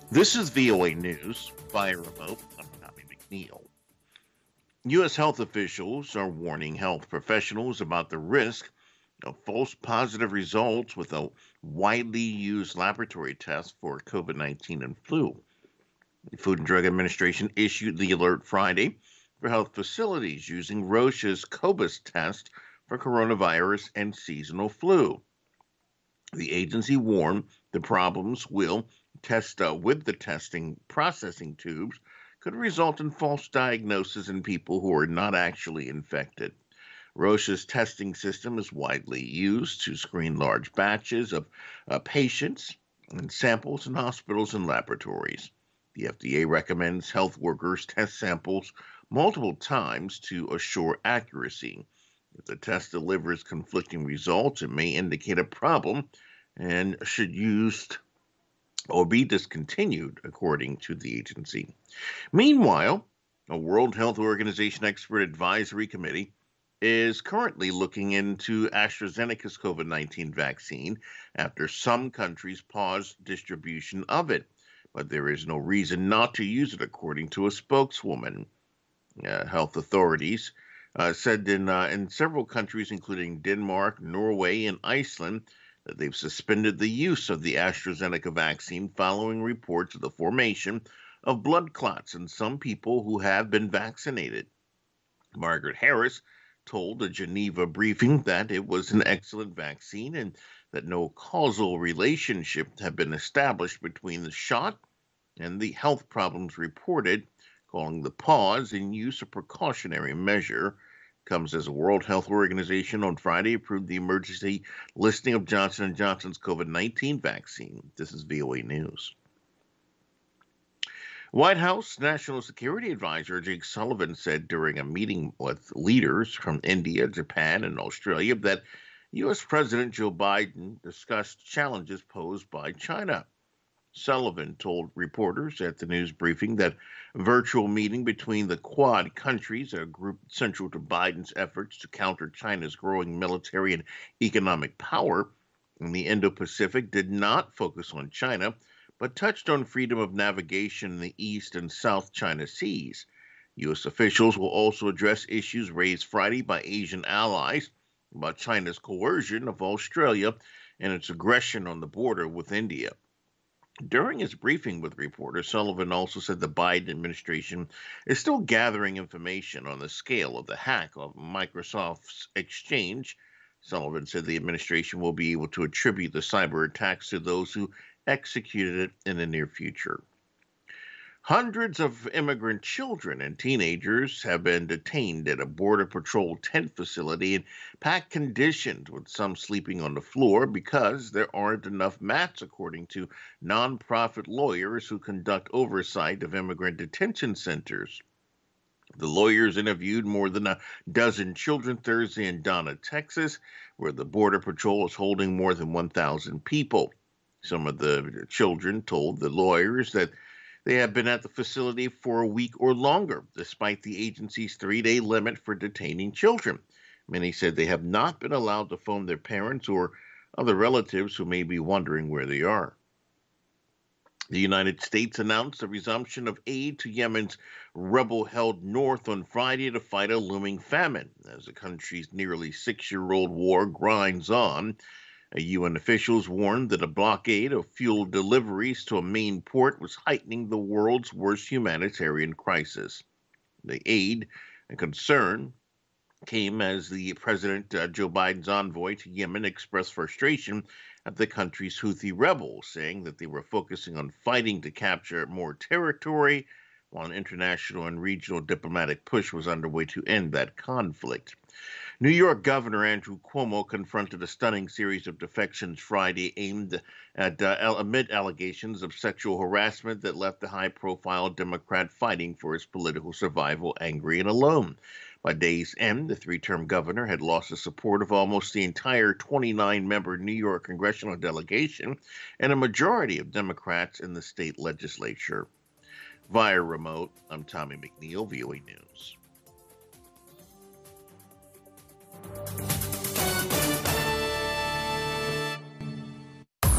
This is VOA News via remote. I'm Tommy McNeil. U.S. health officials are warning health professionals about the risk of false positive results with a widely used laboratory test for COVID 19 and flu. The Food and Drug Administration issued the alert Friday for health facilities using Roche's Cobas test for coronavirus and seasonal flu. The agency warned the problems will test with the testing processing tubes could result in false diagnosis in people who are not actually infected. Roche's testing system is widely used to screen large batches of patients and samples in hospitals and laboratories. The FDA recommends health workers test samples multiple times to assure accuracy. If the test delivers conflicting results, it may indicate a problem and should used or be discontinued, according to the agency. Meanwhile, a World Health Organization expert advisory committee is currently looking into AstraZeneca's COVID 19 vaccine after some countries paused distribution of it. But there is no reason not to use it, according to a spokeswoman. Health authorities said in several countries, including Denmark, Norway, and Iceland, that they've suspended the use of the AstraZeneca vaccine following reports of the formation of blood clots in some people who have been vaccinated. Margaret Harris told a Geneva briefing that it was an excellent vaccine and that no causal relationship had been established between the shot and the health problems reported, calling the pause in use a precautionary measure. Comes as the World Health Organization on Friday approved the emergency listing of Johnson & Johnson's COVID-19 vaccine. This is VOA News. White House National Security Advisor Jake Sullivan said during a meeting with leaders from India, Japan, and Australia that U.S. President Joe Biden discussed challenges posed by China. Sullivan told reporters at the news briefing that a virtual meeting between the Quad countries, a group central to Biden's efforts to counter China's growing military and economic power in the Indo-Pacific, did not focus on China, but touched on freedom of navigation in the East and South China Seas. U.S. officials will also address issues raised Friday by Asian allies about China's coercion of Australia and its aggression on the border with India. During his briefing with reporters, Sullivan also said the Biden administration is still gathering information on the scale of the hack of Microsoft's Exchange. Sullivan said the administration will be able to attribute the cyber attacks to those who executed it in the near future. Hundreds of immigrant children and teenagers have been detained at a Border Patrol tent facility in packed conditions, with some sleeping on the floor because there aren't enough mats, according to nonprofit lawyers who conduct oversight of immigrant detention centers. The lawyers interviewed more than a dozen children Thursday in Donna, Texas, where the Border Patrol is holding more than 1,000 people. Some of the children told the lawyers that they have been at the facility for a week or longer, despite the agency's 3-day limit for detaining children. Many said they have not been allowed to phone their parents or other relatives who may be wondering where they are. The United States announced the resumption of aid to Yemen's rebel-held north on Friday to fight a looming famine, as the country's nearly 6-year-old war grinds on. UN officials warned that a blockade of fuel deliveries to a main port was heightening the world's worst humanitarian crisis. The aid and concern came as the President Joe Biden's envoy to Yemen expressed frustration at the country's Houthi rebels, saying that they were focusing on fighting to capture more territory, while an international and regional diplomatic push was underway to end that conflict. New York Governor Andrew Cuomo confronted a stunning series of defections Friday aimed at amid allegations of sexual harassment that left the high-profile Democrat fighting for his political survival angry and alone. By day's end, the three-term governor had lost the support of almost the entire 29-member New York congressional delegation and a majority of Democrats in the state legislature. Via remote, I'm Tommy McNeil, VOA News.